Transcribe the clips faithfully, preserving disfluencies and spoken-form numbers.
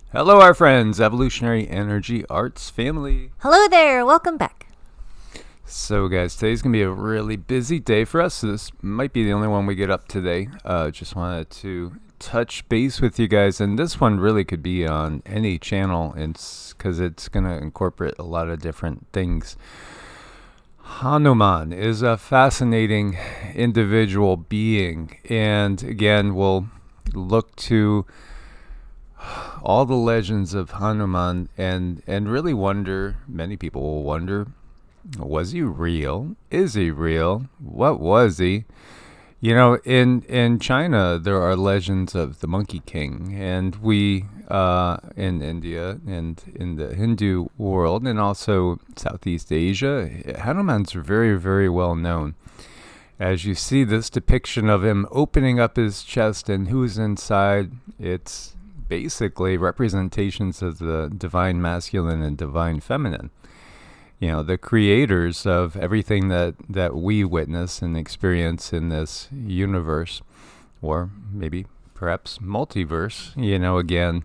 Hello, our friends, Evolutionary Energy Arts family. Hello there, welcome back. So, guys, today's going to be a really busy day for us. So this might be the only one we get up today. Uh, just wanted to touch base with you guys. And this one really could be on any channel because it's going to incorporate a lot of different things. Hanuman is a fascinating individual being. And again, we'll look to all the legends of Hanuman and, and really wonder, many people will wonder, was he real? Is he real? What was he? You know, in, in China, there are legends of the Monkey King, and we, uh, in India and in the Hindu world, and also Southeast Asia, Hanuman's very, very well known. As you see this depiction of him opening up his chest and who's inside, it's basically representations of the divine masculine and divine feminine. You know, the creators of everything that, that we witness and experience in this universe, or maybe perhaps multiverse, you know, again.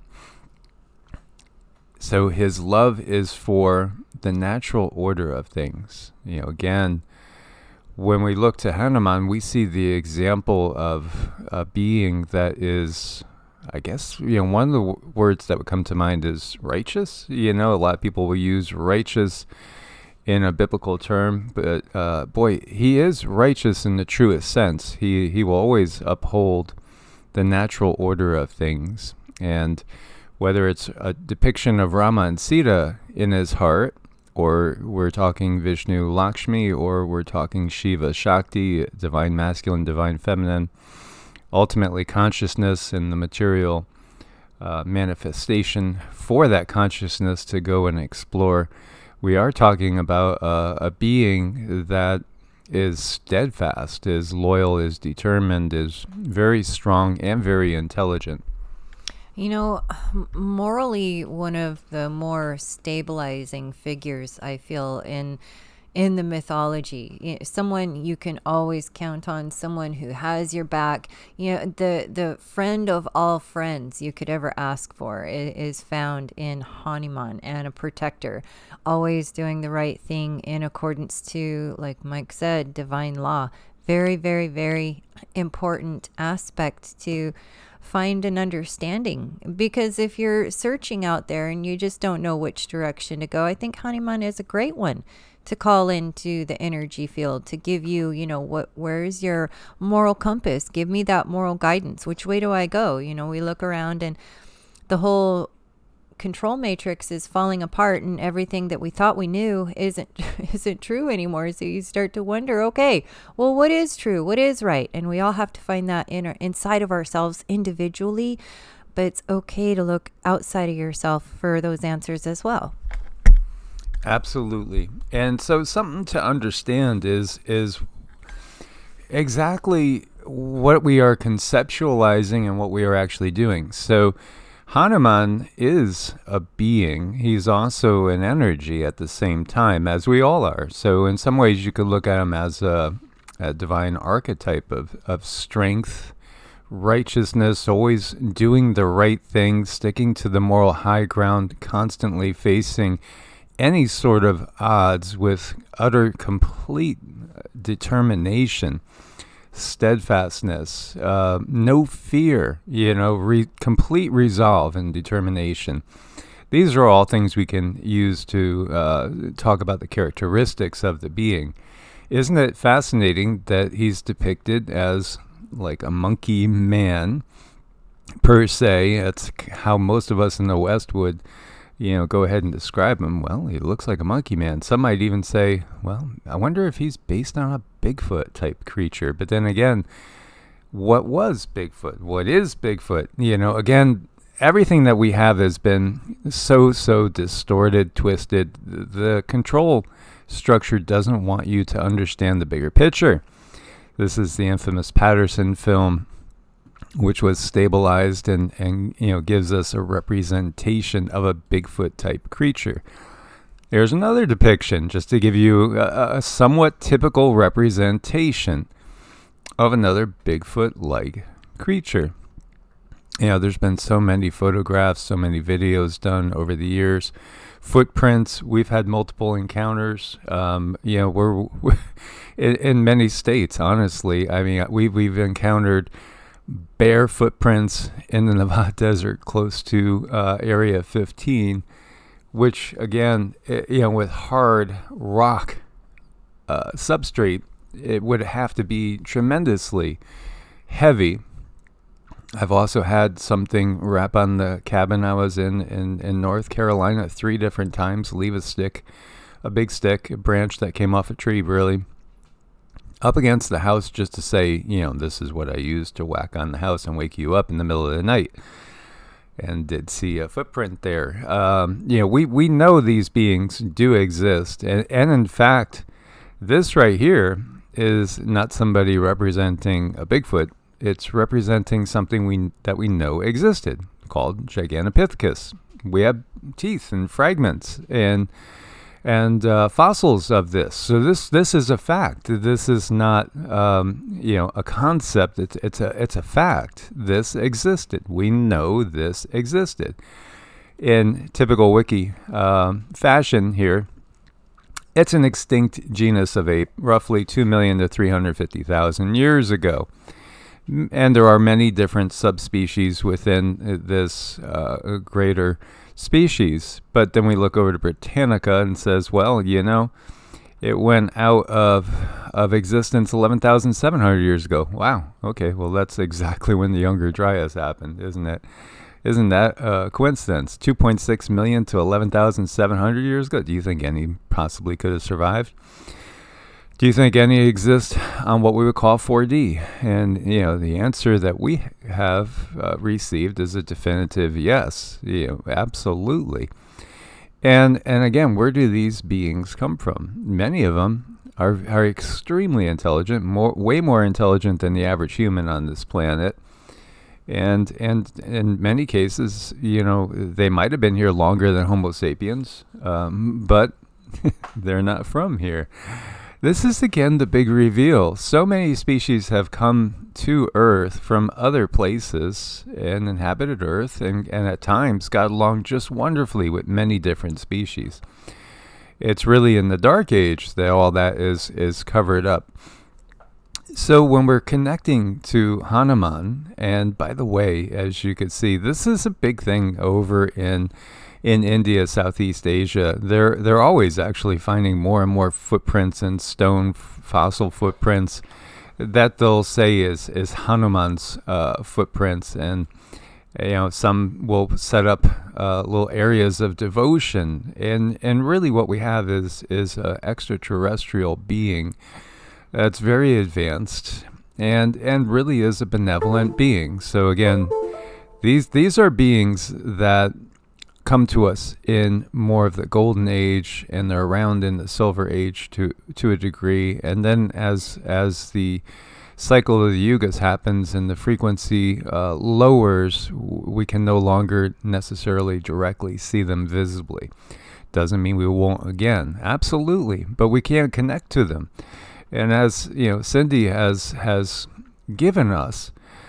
So his love is for the natural order of things. You know, again, when we look to Hanuman, we see the example of a being that is, I guess, you know, one of the w- words that would come to mind is righteous. You know, a lot of people will use righteous in a biblical term, but uh, boy, he is righteous in the truest sense. He he will always uphold the natural order of things. And whether it's a depiction of Rama and Sita in his heart, or we're talking Vishnu Lakshmi, or we're talking Shiva Shakti, divine masculine, divine feminine, ultimately consciousness and the material uh, manifestation for that consciousness to go and explore. We are talking about uh, a being that is steadfast, is loyal, is determined, is very strong and very intelligent. You know, morally, one of the more stabilizing figures I feel in in the mythology, you know, someone you can always count on, someone who has your back. You know, the the friend of all friends you could ever ask for is found in Hanuman, and a protector, always doing the right thing in accordance to, like Mike said, divine law. Very, very, very important aspect to find an understanding, because if you're searching out there and you just don't know which direction to go, I think Hanuman is a great one to call into the energy field to give you, you know, what, where's your moral compass? Give me that moral guidance. Which way do I go? You know, we look around and the whole control matrix is falling apart, and everything that we thought we knew isn't isn't true anymore. So you start to wonder, okay, well, what is true? What is right? And we all have to find that inner inside of ourselves individually, but it's okay to look outside of yourself for those answers as well. Absolutely. And so something to understand is is exactly what we are conceptualizing and what we are actually doing. So Hanuman is a being. He's also an energy at the same time, as we all are. So in some ways you could look at him as a, a divine archetype of, of strength, righteousness, always doing the right thing, sticking to the moral high ground, constantly facing any sort of odds with utter complete determination, steadfastness, uh, no fear, you know, re- complete resolve and determination. These are all things we can use to uh, talk about the characteristics of the being. Isn't it fascinating that he's depicted as like a monkey man, per se? That's how most of us in the West would, you know, go ahead and describe him. Well, he looks like a monkey man. Some might even say, well, I wonder if he's based on a Bigfoot type creature. But then again, what was Bigfoot? What is Bigfoot? You know, again, everything that we have has been so, so distorted, twisted. The control structure doesn't want you to understand the bigger picture. This is the infamous Patterson film, which was stabilized and, and you know gives us a representation of a Bigfoot type creature. There's another depiction, just to give you a, a somewhat typical representation of another Bigfoot-like creature. You know, there's been so many photographs, so many videos done over the years. Footprints, we've had multiple encounters. Um, you know, we're, we're in, in many states, honestly. I mean, we've, we've encountered bear footprints in the Nevada desert close to uh, Area fifteen, which, again, it, you know, with hard rock uh, substrate, it would have to be tremendously heavy. I've also had something wrap on the cabin I was in, in in North Carolina three different times, leave a stick, a big stick, a branch that came off a tree, really, up against the house just to say, you know, this is what I used to whack on the house and wake you up in the middle of the night. And did see a footprint there. Um, you know, we, we know these beings do exist. And, and in fact, this right here is not somebody representing a Bigfoot. It's representing something we that we know existed, called Gigantopithecus. We have teeth and fragments and and uh, fossils of this. So this this is a fact. This is not um, you know a concept. It's it's a it's a fact. This existed. We know this existed. In typical wiki um, fashion here, it's an extinct genus of ape, roughly two million to three hundred fifty thousand years ago. And there are many different subspecies within this uh, greater species. But then we look over to Britannica and says, well, you know, it went out of of existence eleven thousand seven hundred years ago. Wow. Okay. Well, that's exactly when the Younger Dryas happened, isn't it? Isn't that a coincidence? two point six million to eleven thousand seven hundred years ago. Do you think any possibly could have survived? Do you think any exist on what we would call four D? And, you know, the answer that we have uh, received is a definitive yes. You know, absolutely. And and again, where do these beings come from? Many of them are are extremely intelligent, more way more intelligent than the average human on this planet. And and in many cases, you know, they might have been here longer than Homo sapiens, um, but they're not from here. This is, again, the big reveal. So many species have come to Earth from other places and inhabited Earth, and, and at times got along just wonderfully with many different species. It's really in the Dark Age that all that is, is covered up. So when we're connecting to Hanuman, and by the way, as you could see, this is a big thing over in in India, Southeast Asia. They're they're always actually finding more and more footprints and stone f- fossil footprints that they'll say is is Hanuman's uh, footprints, and you know some will set up uh, little areas of devotion, and and really what we have is is an extraterrestrial being that's very advanced and and really is a benevolent being. So again, these these are beings that come to us in more of the golden age, and they're around in the silver age to to a degree. And then as as the cycle of the yugas happens and the frequency uh, lowers, we can no longer necessarily directly see them visibly. Doesn't mean we won't again, absolutely, but we can't connect to them. And as you know, Cindy has has given us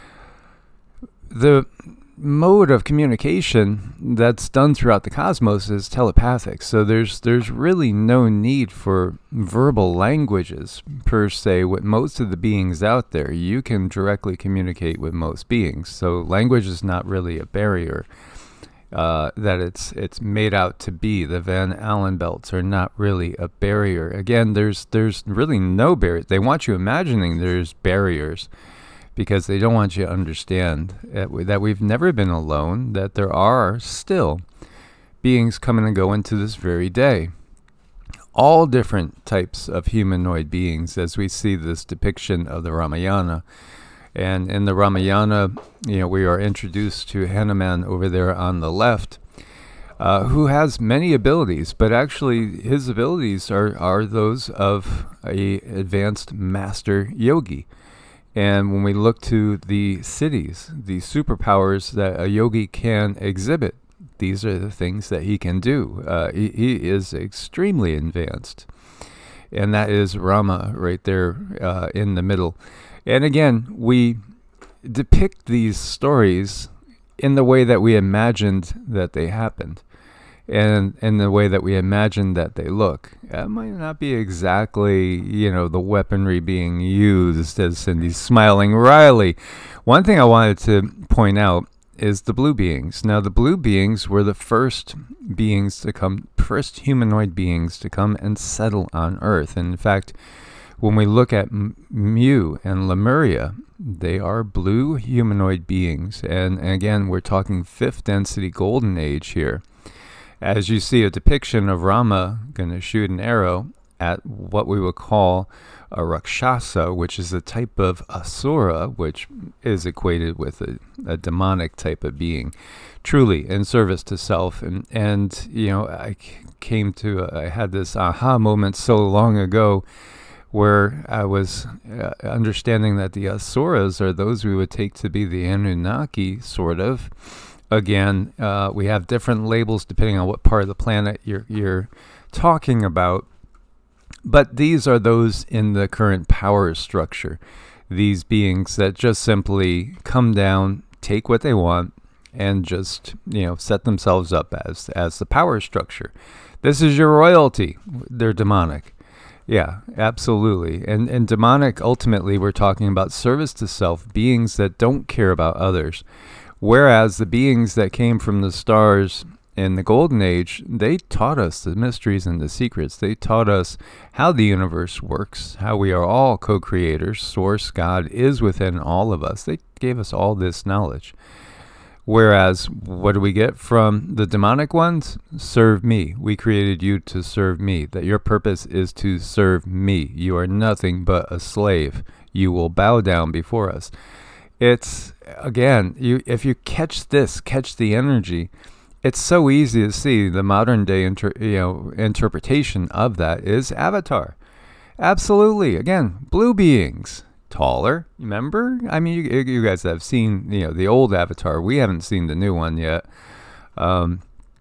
the mode of communication that's done throughout the cosmos is telepathic. So there's there's really no need for verbal languages per se with most of the beings out there. You can directly communicate with most beings. So language is not really a barrier uh, that it's it's made out to be. The Van Allen belts are not really a barrier. Again, there's there's really no barriers. They want you imagining there's barriers, because they don't want you to understand that we've never been alone, that there are still beings coming and going to this very day. All different types of humanoid beings, as we see this depiction of the Ramayana. And in the Ramayana, you know, we are introduced to Hanuman over there on the left, uh, who has many abilities, but actually his abilities are, are those of a advanced master yogi. And when we look to the cities, the superpowers that a yogi can exhibit, these are the things that he can do. Uh, he, he is extremely advanced. And that is Rama right there uh, in the middle. And again, we depict these stories in the way that we imagined that they happened, and in the way that we imagined that they look. It might not be exactly, you know, the weaponry being used, as Cindy's smiling wryly. One thing I wanted to point out is the blue beings. Now, the blue beings were the first beings to come, first humanoid beings to come and settle on Earth. And in fact, when we look at Mu and Lemuria, they are blue humanoid beings. And again, we're talking fifth density golden age here. As you see a depiction of Rama going to shoot an arrow at what we would call a Rakshasa, which is a type of Asura, which is equated with a, a demonic type of being, truly in service to self. And, and you know, I came to, I had this aha moment so long ago where I was uh, understanding that the Asuras are those we would take to be the Anunnaki, sort of. Again, uh, we have different labels depending on what part of the planet you're, you're talking about. But these are those in the current power structure. These beings that just simply come down, take what they want, and just, you know, set themselves up as as the power structure. This is your royalty. They're demonic. Yeah, absolutely. And and demonic, ultimately, we're talking about service to self, beings that don't care about others. Whereas the beings that came from the stars in the Golden Age, they taught us the mysteries and the secrets. They taught us how the universe works, how we are all co-creators. Source, God, is within all of us. They gave us all this knowledge. Whereas, what do we get from the demonic ones? Serve me. We created you to serve me. That your purpose is to serve me. You are nothing but a slave. You will bow down before us. It's, again, you if you catch this, catch the energy, it's so easy to see. The modern day inter, you know, interpretation of that is Avatar. Absolutely. Again, blue beings, taller. Remember? I mean, you, you guys have seen, you know, the old Avatar. We haven't seen the new one yet. Um,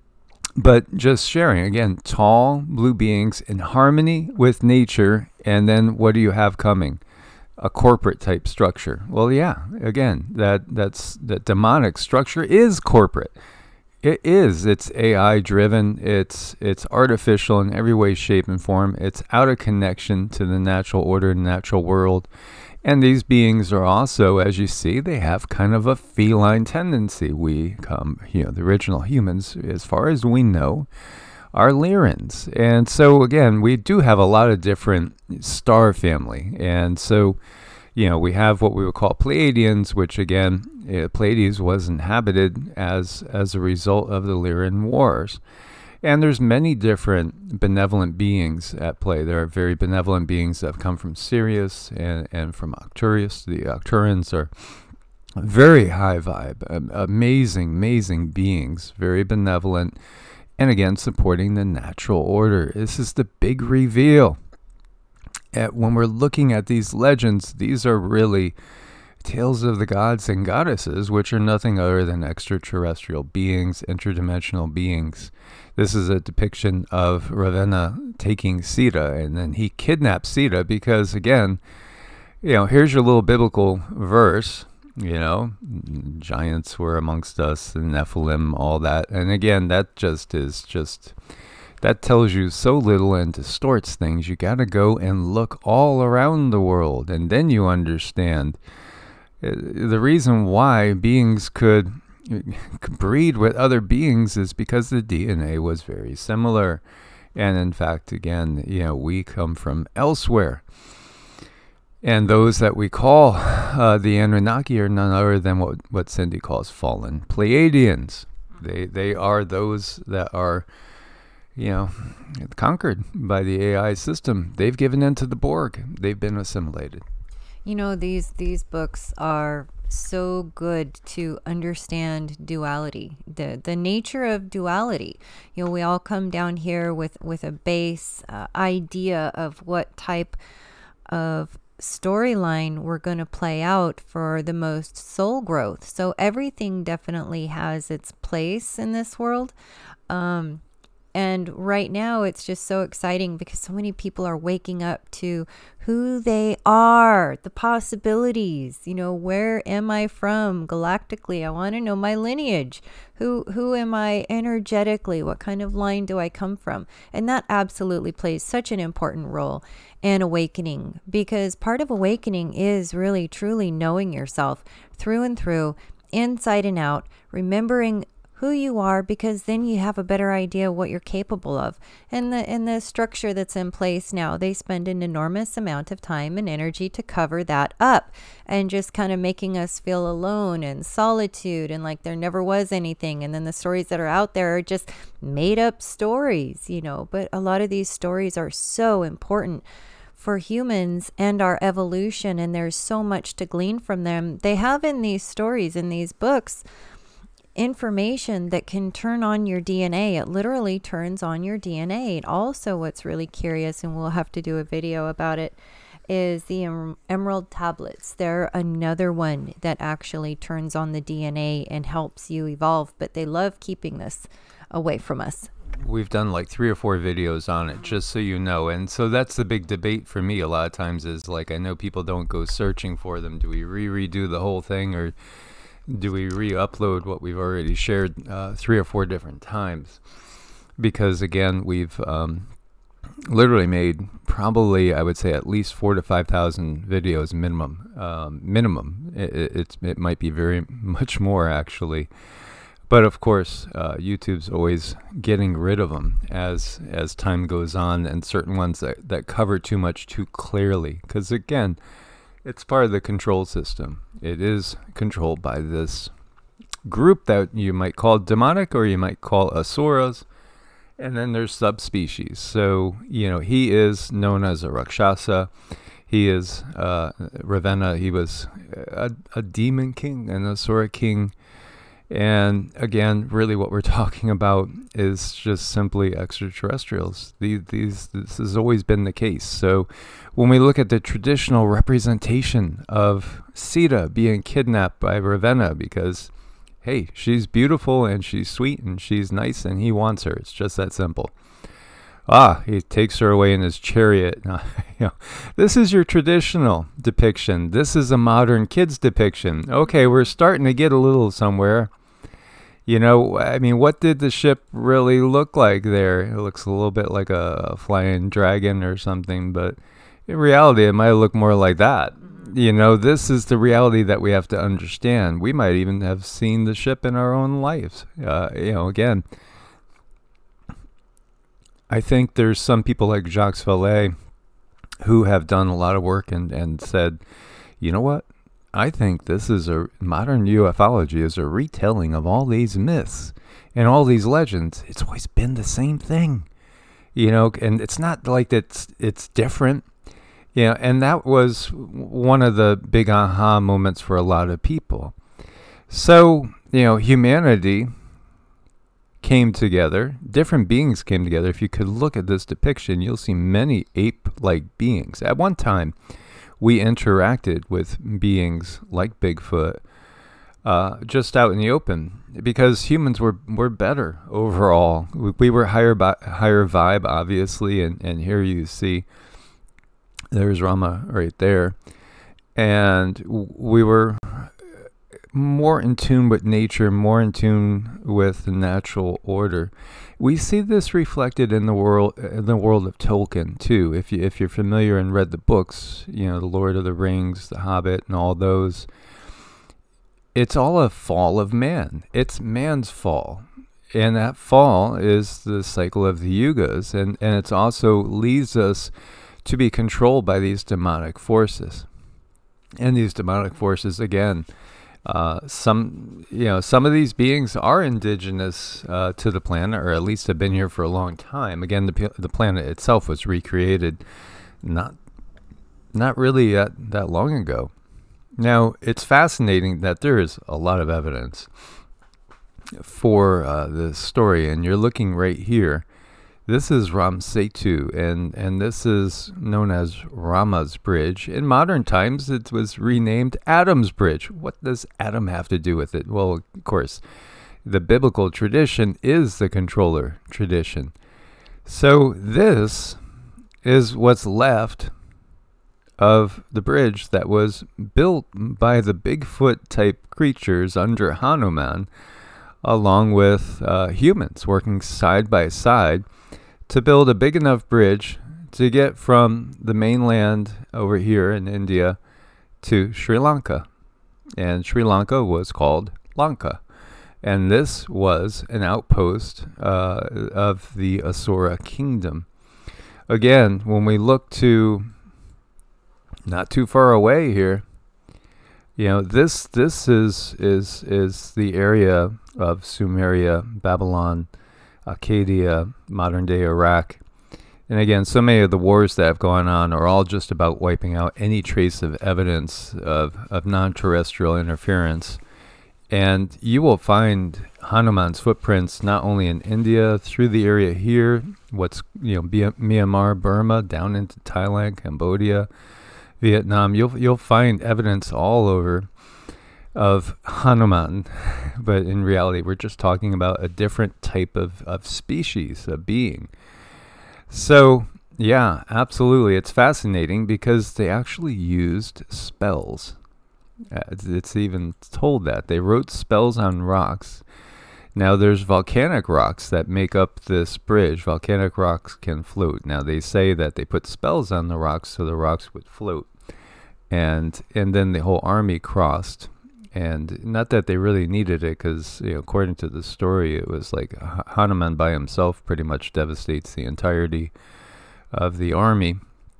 but just sharing, again, tall blue beings in harmony with nature. And then what do you have coming? A corporate type structure. Well, yeah, again, that that's that demonic structure is corporate. It is. It's A I driven. It's it's artificial in every way, shape, and form. It's out of connection to the natural order and natural world. And these beings are also, as you see, they have kind of a feline tendency. We come, you know, the original humans, as far as we know, are Lyrans. And so, again, we do have a lot of different star family. And so, you know, we have what we would call Pleiadians, which, again, uh, Pleiades was inhabited as as a result of the Lyran Wars. And there's many different benevolent beings at play. There are very benevolent beings that have come from Sirius and, and from Arcturus. The Arcturians are very high vibe, um, amazing, amazing beings, very benevolent. And again, supporting the natural order. This is the big reveal. At, when we're looking at these legends, these are really tales of the gods and goddesses, which are nothing other than extraterrestrial beings, interdimensional beings. This is a depiction of Ravenna taking Sita, and then he kidnaps Sita because, again, you know, here's your little biblical verse. You know, giants were amongst us, the Nephilim, all that. And again, that just is just, that tells you so little and distorts things. You got to go and look all around the world, and then you understand the reason why beings could breed with other beings is because the D N A was very similar. And in fact, again, you know, we come from elsewhere. And those that we call uh, the Anunnaki are none other than what, what Cindy calls fallen Pleiadians. They they are those that are, you know, conquered by the A I system. They've given in to the Borg. They've been assimilated. You know, these these books are so good to understand duality, the the nature of duality. You know, we all come down here with with a base uh, idea of what type of storyline we're going to play out for the most soul growth. So everything definitely has its place in this world. Um, And right now it's just so exciting because so many people are waking up to who they are, the possibilities. You know, where am I from galactically? I want to know my lineage. Who who am I energetically? What kind of line do I come from? And that absolutely plays such an important role in awakening, because part of awakening is really truly knowing yourself through and through, inside and out, remembering who you are, because then you have a better idea what you're capable of. And the and the structure that's in place now, they spend an enormous amount of time and energy to cover that up, and just kind of making us feel alone and solitude and like there never was anything. And then the stories that are out there are just made up stories, you know. But a lot of these stories are so important for humans and our evolution, and there's so much to glean from them. They have in these stories, in these books, information that can turn on your D N A. It literally turns on your D N A. And also what's really curious, and we'll have to do a video about it, is the em- emerald tablets. They're another one that actually turns on the D N A and helps you evolve, but they love keeping this away from us. We've done like three or four videos on it, just so you know. And so that's the big debate for me a lot of times, is like, I know people don't go searching for them. Do we re-redo the whole thing, or do we re-upload what we've already shared uh, three or four different times? Because again, we've um, literally made probably, I would say, at least four to five thousand videos minimum. Um, minimum. It, it, it's, it might be very much more actually, but of course, uh, YouTube's always getting rid of them as as time goes on, and certain ones that that cover too much too clearly. Because again, it's part of the control system. It is controlled by this group that you might call demonic, or you might call asuras, and then there's subspecies. So, you know, he is known as a Rakshasa. He is uh, Ravenna. He was a, a demon king, an asura king. And again, really what we're talking about is just simply extraterrestrials. These, these, this has always been the case. So when we look at the traditional representation of Sita being kidnapped by Ravenna because, hey, she's beautiful and she's sweet and she's nice and he wants her. It's just that simple. Ah, he takes her away in his chariot. You know, this is your traditional depiction. This is a modern kid's depiction. Okay, we're starting to get a little somewhere. You know, I mean, what did the ship really look like there? It looks a little bit like a flying dragon or something, but in reality, it might look more like that. You know, this is the reality that we have to understand. We might even have seen the ship in our own lives. Uh, you know, again, I think there's some people like Jacques Vallée who have done a lot of work and, and said, you know what? I think this is a modern ufology is a retelling of all these myths and all these legends. It's always been the same thing, you know, and it's not like it's, it's different. You know, and that was one of the big aha moments for a lot of people. So, you know, humanity came together, different beings came together. If you could look at this depiction, you'll see many ape-like beings. At one time, we interacted with beings like Bigfoot uh, just out in the open because humans were, were better overall. We, we were higher bi- higher vibe, obviously, and, and here you see there's Rama right there. And we were more in tune with nature, more in tune with the natural order. We see this reflected in the world, in the world of Tolkien too. If you if you're familiar and read the books, you know, The Lord of the Rings, The Hobbit, and all those, it's all a fall of man. It's man's fall, and that fall is the cycle of the yugas, and and it also leads us to be controlled by these demonic forces. And these demonic forces, again, uh, some, you know, some of these beings are indigenous uh, to the planet, or at least have been here for a long time. Again, the the planet itself was recreated not not really that, that long ago. Now, it's fascinating that there is a lot of evidence for uh, this story, and you're looking right here. This is Ram Setu, and, and this is known as Rama's Bridge. In modern times, it was renamed Adam's Bridge. What does Adam have to do with it? Well, of course, the biblical tradition is the controller tradition. So this is what's left of the bridge that was built by the Bigfoot type creatures under Hanuman, along with uh, humans working side by side to build a big enough bridge to get from the mainland over here in India to Sri Lanka. And Sri Lanka was called Lanka. And this was an outpost uh, of the Asura kingdom. Again, when we look to not too far away here, you know, this this is is is the area of Sumeria, Babylon, Akkadian, modern day Iraq. And again, so many of the wars that have gone on are all just about wiping out any trace of evidence of, of non-terrestrial interference. And you will find Hanuman's footprints not only in India, through the area here, what's, you know, Myanmar, Burma, down into Thailand, Cambodia, Vietnam. You'll you'll find evidence all over of Hanuman, but in reality, we're just talking about a different type of, of species, a being. So, yeah, absolutely. It's fascinating because they actually used spells. Uh, it's, it's even told that. They wrote spells on rocks. Now, there's volcanic rocks that make up this bridge. Volcanic rocks can float. Now, they say that they put spells on the rocks so the rocks would float. And and then the whole army crossed. And not that they really needed it, because, you know, according to the story, it was like Hanuman by himself pretty much devastates the entirety of the army,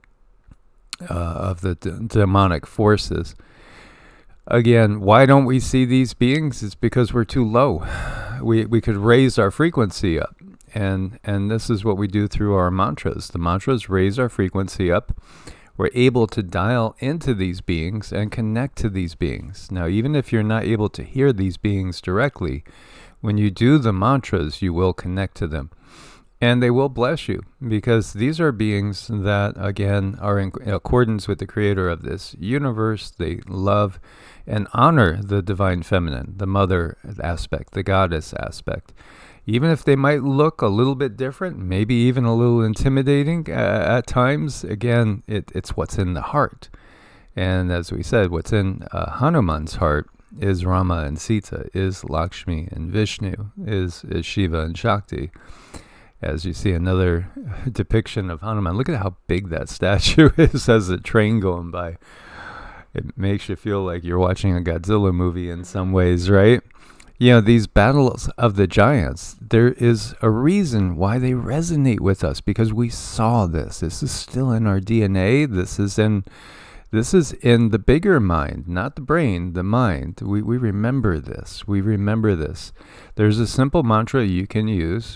uh, of the d- demonic forces. Again, why don't we see these beings? It's because we're too low. We we could raise our frequency up. And and this is what we do through our mantras. The mantras raise our frequency up. We're able to dial into these beings and connect to these beings. Now, even if you're not able to hear these beings directly, when you do the mantras, you will connect to them. And they will bless you, because these are beings that, again, are in accordance with the creator of this universe. They love and honor the divine feminine, the mother aspect, the goddess aspect. Even if they might look a little bit different, maybe even a little intimidating uh, at times, again, it, it's what's in the heart. And as we said, what's in uh, Hanuman's heart is Rama and Sita, is Lakshmi and Vishnu, is, is Shiva and Shakti. As you see another depiction of Hanuman, look at how big that statue is as a train going by. It makes you feel like you're watching a Godzilla movie in some ways, right? You know, these battles of the giants, there is a reason why they resonate with us, because we saw this. This is still in our D N A. This is in this is in the bigger mind, not the brain, the mind. We we remember this. We remember this. There's a simple mantra you can use,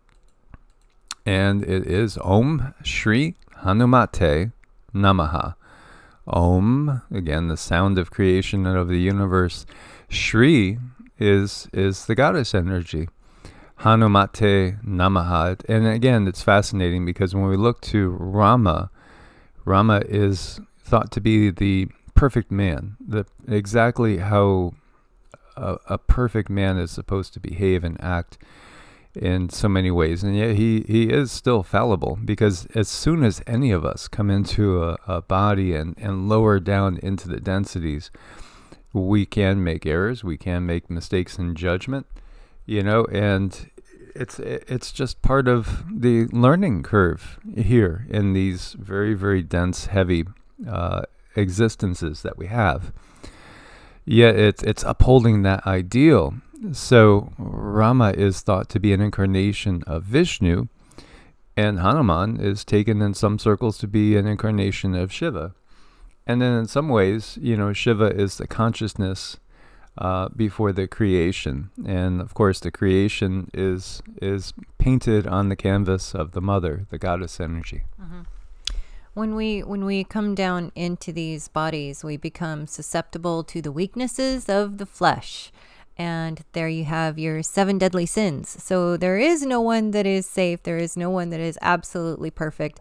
and it is Om Shri Hanumate Namaha. Om, again, the sound of creation and of the universe. Shri is is the goddess energy. Hanumate Namaha. And again, it's fascinating because when we look to Rama, Rama is thought to be the perfect man, the exactly how a, a perfect man is supposed to behave and act in so many ways. And yet he, he is still fallible, because as soon as any of us come into a, a body and, and lower down into the densities, we can make errors, we can make mistakes in judgment, you know, and it's it's just part of the learning curve here in these very, very dense, heavy uh, existences that we have. Yet it's it's upholding that ideal. So Rama is thought to be an incarnation of Vishnu, and Hanuman is taken in some circles to be an incarnation of Shiva. And then in some ways, you know, Shiva is the consciousness uh, before the creation. And of course, the creation is is painted on the canvas of the mother, the goddess energy. Mm-hmm. When we when we come down into these bodies, we become susceptible to the weaknesses of the flesh. And there you have your seven deadly sins. So there is no one that is safe. There is no one that is absolutely perfect.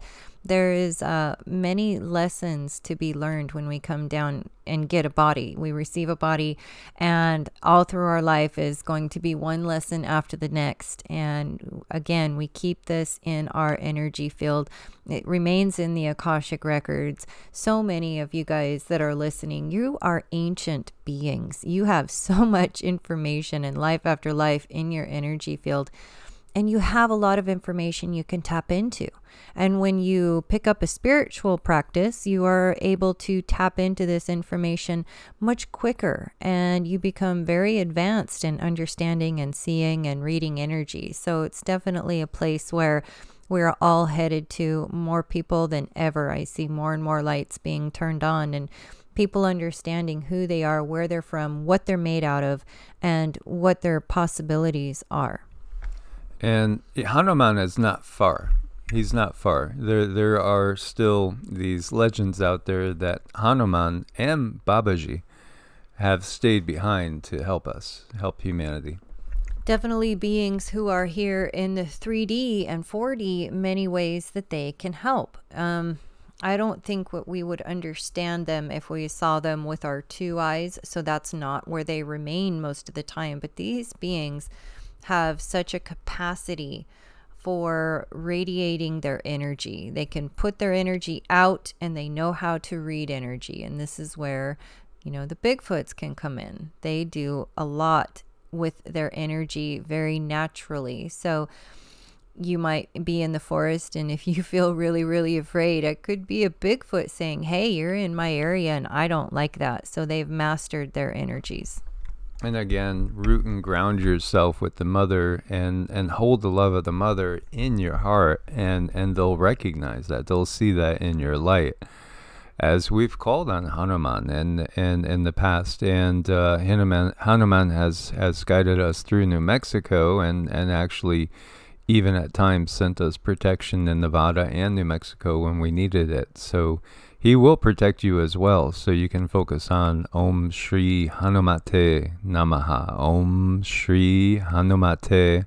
There is uh, many lessons to be learned when we come down and get a body. We receive a body, and all through our life is going to be one lesson after the next. And again, we keep this in our energy field. It remains in the Akashic records. So many of you guys that are listening, you are ancient beings. You have so much information and life after life in your energy field. And you have a lot of information you can tap into. And when you pick up a spiritual practice, you are able to tap into this information much quicker. And you become very advanced in understanding and seeing and reading energy. So it's definitely a place where we're all headed to, more people than ever. I see more and more lights being turned on, and people understanding who they are, where they're from, what they're made out of, and what their possibilities are. And Hanuman is not far. He's not far. There there are still these legends out there that Hanuman and Babaji have stayed behind to help us, help humanity. Definitely beings who are here in the three D and four D, many ways that they can help. Um, I don't think what we would understand them if we saw them with our two eyes. So that's not where they remain most of the time. But these beings have such a capacity for radiating their energy. They can put their energy out, and they know how to read energy. And this is where, you know, the Bigfoots can come in. They do a lot with their energy very naturally. So you might be in the forest, and if you feel really, really afraid, it could be a Bigfoot saying, hey, you're in my area and I don't like that. So they've mastered their energies. And again, root and ground yourself with the mother, and, and hold the love of the mother in your heart, and, and they'll recognize that. They'll see that in your light. As we've called on Hanuman and in, in the past, and uh, Hanuman, Hanuman has, has guided us through New Mexico, and, and actually even at times sent us protection in Nevada and New Mexico when we needed it. So he will protect you as well, so you can focus on Om Shri Hanumate Namaha. Om Shri Hanumate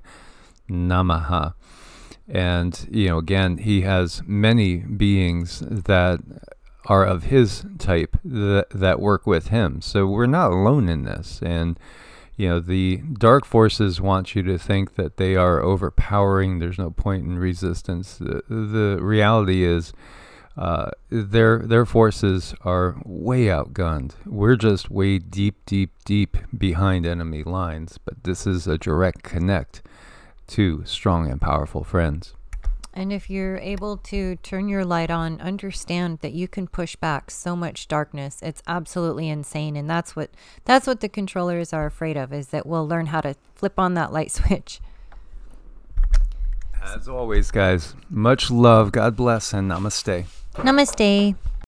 Namaha. And, you know, again, he has many beings that are of his type that, that work with him. So we're not alone in this. And, you know, the dark forces want you to think that they are overpowering. There's no point in resistance. The, the reality is, Uh, their their forces are way outgunned. We're just way deep, deep, deep behind enemy lines. But this is a direct connect to strong and powerful friends. And if you're able to turn your light on, understand that you can push back so much darkness. It's absolutely insane. And that's what that's what the controllers are afraid of, is that we'll learn how to flip on that light switch. As always, guys, much love, God bless, and namaste. Namaste.